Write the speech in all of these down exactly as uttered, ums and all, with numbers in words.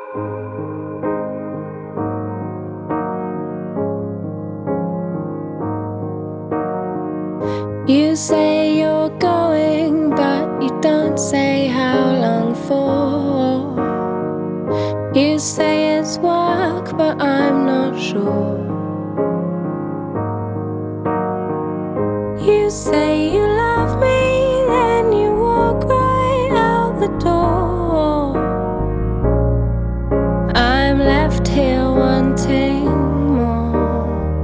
You say you're going, but you don't say how long for. You say it's work, but I'm not sure. You say you love me, then you walk right out the door. I'm left here wanting more.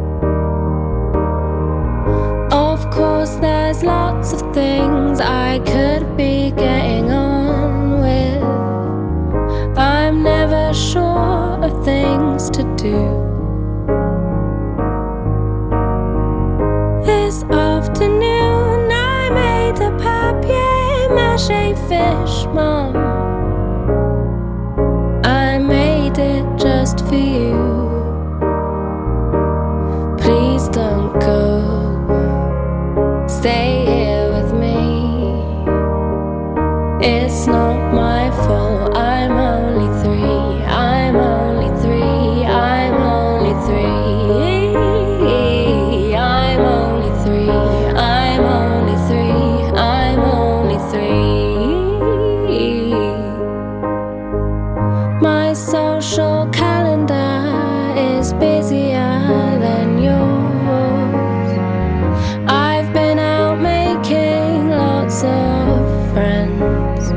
Of course, there's lots of things I could be getting on with. I'm never sure of things to do. This afternoon I made a papier-mâché fish, Mom. I made it just for you. Please don't go. Stay here with me. It's not my fault. I'm only three. I'm only three. I'm only three. I'm only three. I'm only three. I'm only three. My social calendar is busier than yours. I've been out making lots of friends.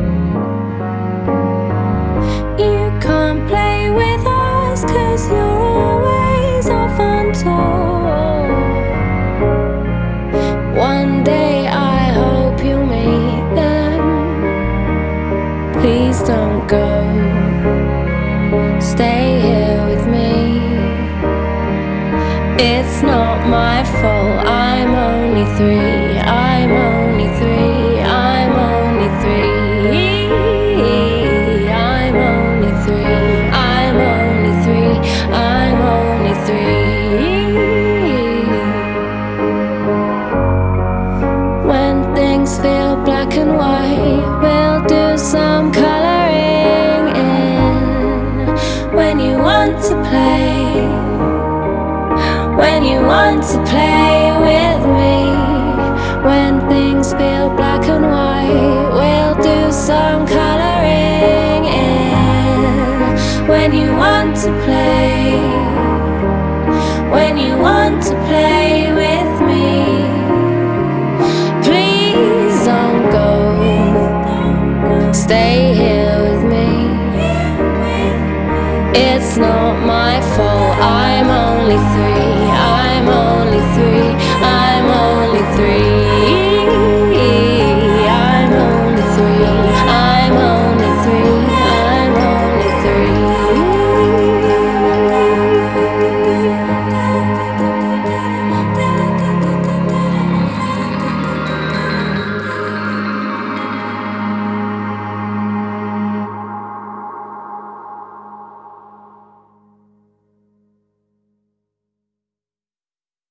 You can't play with us 'cause you're always off on tour. One day I hope you'll meet them. Please don't go. Stay here with me. It's not my fault. I'm only three. I'm only three. I'm only three. I'm only three. I'm only three. I'm only three. When things feel black and white, we'll do some coloring in. When you want to play, when you want to play with me. When things feel black and white, we'll do some coloring in. When you want to play, when you want to play with me. Please don't go. Stay here with me. It's not my fault. I'm only three.